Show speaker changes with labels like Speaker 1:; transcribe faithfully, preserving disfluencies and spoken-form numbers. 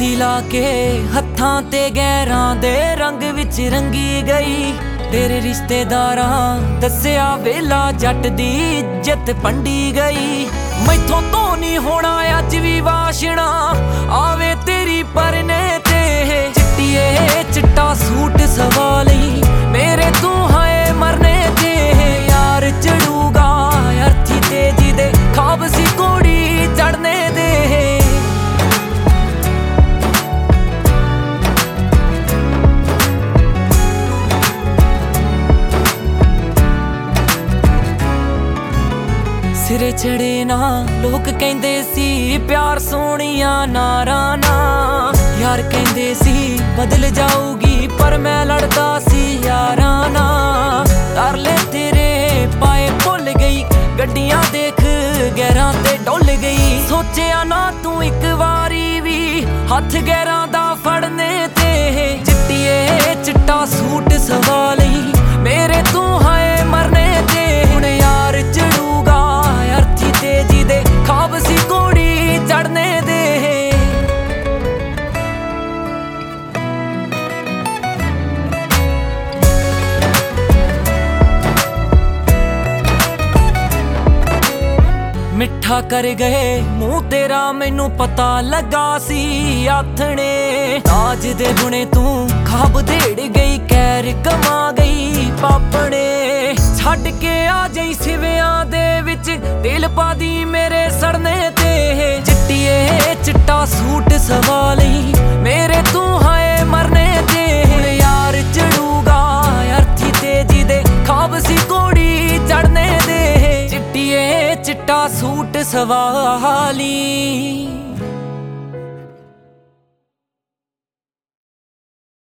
Speaker 1: मेहंदी ला के हत्थां ते गैरां दे रंग विच रंगी गई। तेरे रिश्तेदारां दस्सिया वेला जट दी इज्जत पंडी गई। मैथों तो नहीं होना अज भी वाशना आवे तेरी परने ते। चिट्टिए चिट्टा सूट सवा लई मेरे तू हाए मरने ते। यार चढ़ूगा अर्थी तेजी दे खाब सी कोड़ी चढ़ने दे। सिरे चढ़े ना लोग कहंदे सी प्यार सोनिया नारा ना। यार कहंदे सी बदल जाऊगी पर मैं लड़दा सी यारा ना। तरले तेरे पाए भुल गई गड्डियां देख गैरां ते डुल गई। सोचिया ना तू एक वारी भी हथ गैरां दा फड़ने ते। चिट्टिए चिट्टा सूट सवा लई मेरे तू हाए मरने ते। हुण यार चढ़ूगा अर्थी तेजी दे खाब सी कोड़ी चढ़ने दे। मिठा कर गए मुंह तेरा मैनू पता लगा सी आथने। ताज दे गुणे तू खाब देड़ गई कैर कमा गई पापने। छड़ के आ जाई सिवियां दे विच दिल पा दी मेरे सड़ने ते। चिट्टिए चिट्टा सूट सवा लई मेरे तू हाए मरने ते। हुण यार चढ़ूगा अर्थी तेजी दे खाब सी कोड़ी चढ़ने दे। चिट्टिए चिट्टा सूट सवा लई